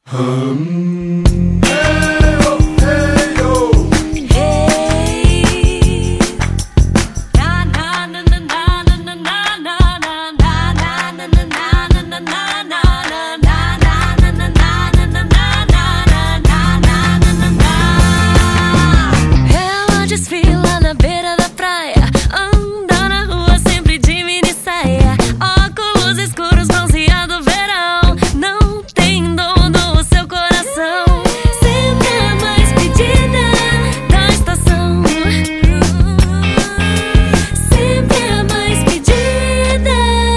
Ela desfila na beira da praia, anda na rua sempre de mini saia, óculos escuros, bronzeado verão, não tem dono o seu coração, sempre a mais pedida da estação, sempre a mais pedida.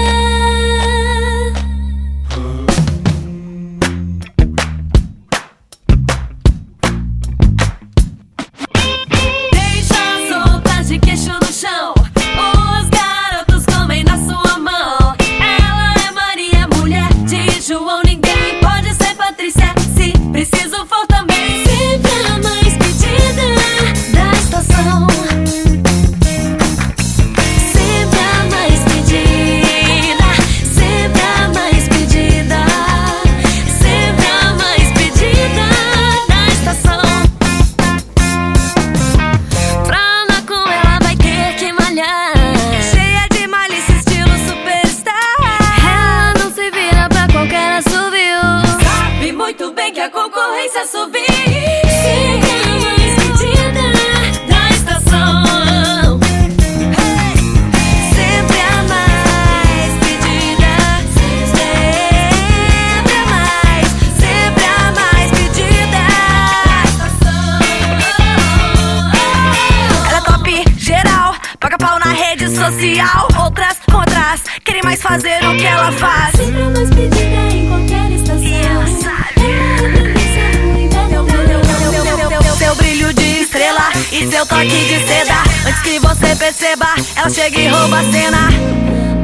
Deixa soltas de queixo no chão, os garotos comem na sua mão. Ela é Maria, mulher de João, ninguém pode ser Patrícia, se preciso for também. Sempre a mais pedida da estação, sempre a mais pedida, sempre a mais pedida, sempre a mais pedida da estação. Pra andar com ela vai ter que malhar, cheia de malícia, estilo superstar. Ela não se vira pra qualquer assovio, sabe muito bem que a concorrência subiu. Sempre a mais pedida da estação, sempre a mais pedida, sempre a mais pedida da estação. Ela é top geral, paga pau na rede social. Outras querem mais fazer o que ela faz. Sempre a mais pedida em qualquer estação. E ela sabe. Seu brilho de estrela e seu toque de seda, antes que você perceba, ela chega e rouba a cena.